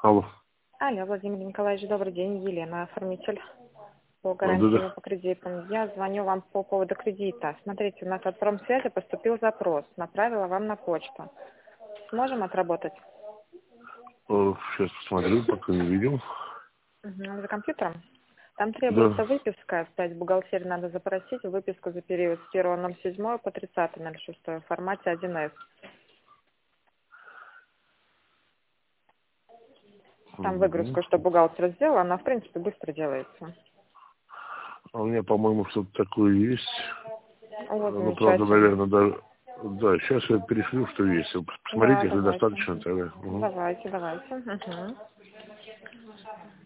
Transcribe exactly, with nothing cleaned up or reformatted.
Алло. Алло, Владимир Николаевич, добрый день. Елена, оформитель по А, да, гарантии да. по кредитам. Я звоню вам по поводу кредита. Смотрите, у нас от промсвязи поступил запрос. Направила вам на почту. Сможем отработать? О, сейчас посмотрю, пока не видел. Угу. За компьютером? Там Да. требуется выписка. Опять в бухгалтерии надо запросить выписку за период с первого ноль седьмого по тридцатого ноль шестого в формате один эс. Там Мгм. выгрузку, что бухгалтер сделал, она, в принципе, быстро делается. А у меня, по-моему, что-то такое есть. Вот, Ну, правда, замечательно. наверное, даже... Да, сейчас я перешлю, что есть. Вы Да, посмотрите, если давайте. достаточно, тогда. Угу. Давайте, давайте. Угу.